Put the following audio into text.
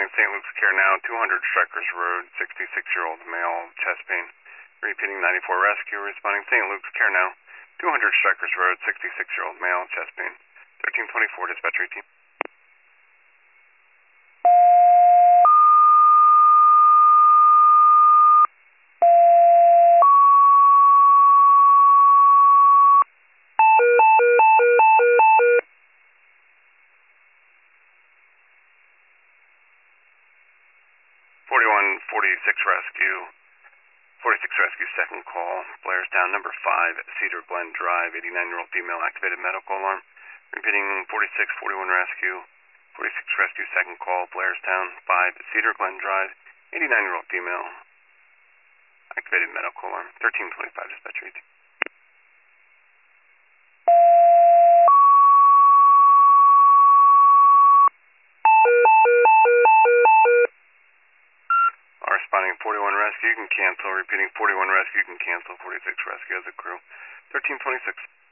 responding St. Luke's Care Now, 200 Strikers Road, 66-year-old male, chest pain. Repeating 94 Rescue, responding St. Luke's Care Now, 200 Strikers Road, 66-year-old male, chest pain. 1324, dispatcher 18. Rescue, 46 Rescue, second call, Blairstown, number 5, Cedar Glen Drive, 89-year-old female, activated medical alarm. Repeating 4641 Rescue, 46 Rescue, second call, Blairstown, 5, Cedar Glen Drive, 89-year-old female, activated medical alarm. 1325, dispatcher 18. Responding 41 Rescue, you can cancel. Repeating 41 Rescue, you can cancel. 46 Rescue as a crew. 1326.